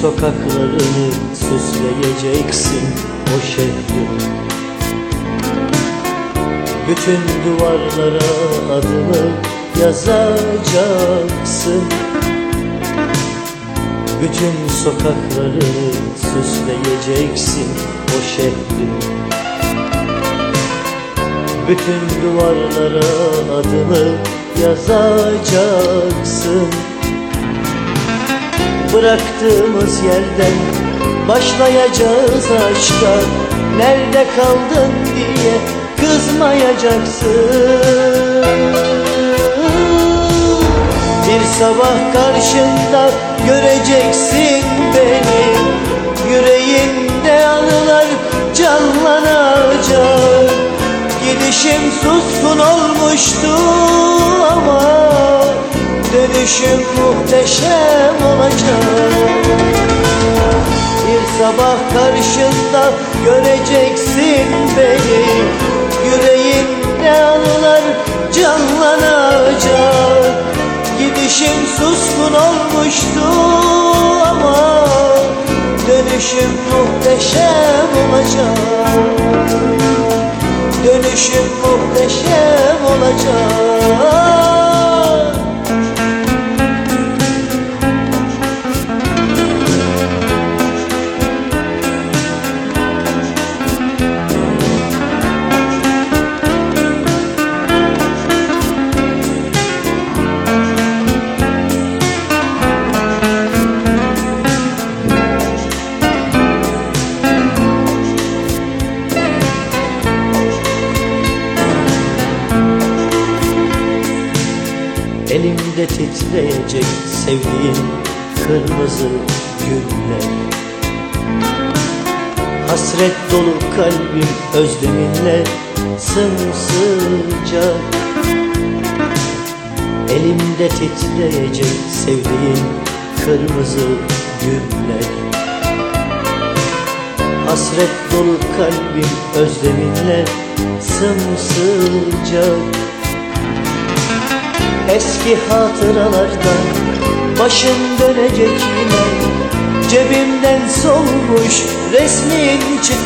sokaklarını süsleyeceksin o şehrin. Bütün duvarlara adını yazacaksın. Bütün sokakları süsleyeceksin o şehrin. Bütün duvarlara adını yazacaksın. Bıraktığımız yerden başlayacağız aşka. Nerede kaldın diye kızmayacaksın. Bir sabah karşında göreceksin beni. Yüreğinde anılar canlanacak. Gidişim suskun olmuştu ama dönüşüm muhteşem olacak. Bir sabah karşında göreceksin beni. Yüreğimde anılar canlanacak. Gidişim suskun olmuştu ama dönüşüm muhteşem olacak. Dönüşüm muhteşem olacak. Elimde titreyecek sevdiğim kırmızı güller. Hasret dolu kalbim özleminle sımsıcak. Elimde titreyecek sevdiğim kırmızı güller. Hasret dolu kalbim özleminle sımsıcak. Eski hatıralardan başım dönecek yine. Cebimden solmuş resmin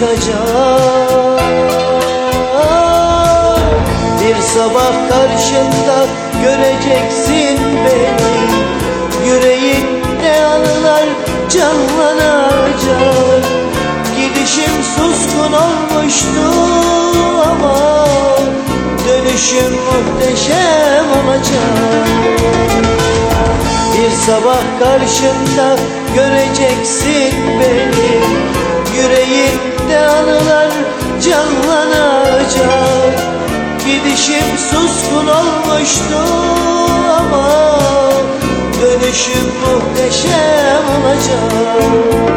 çıkacak. Bir sabah karşında göreceksin beni. Yüreğinde anılar canlanacak. Gidişim suskun olmuştu ama dönüşüm muhteşem olacak. Bir sabah karşında göreceksin beni. Yüreğimde anılar canlanacak. Gidişim suskun olmuştu ama dönüşüm muhteşem olacak.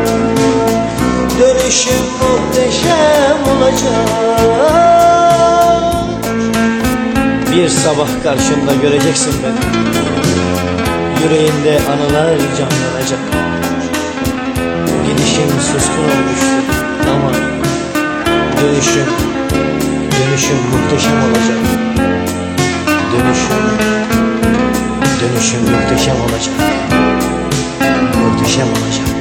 Dönüşüm muhteşem olacak. Bir sabah karşımda göreceksin beni. Yüreğimde anılar canlanacak. Gidişim suskun olmuştu ama dönüşüm muhteşem olacak. Dönüşüm muhteşem olacak. Muhteşem olacak.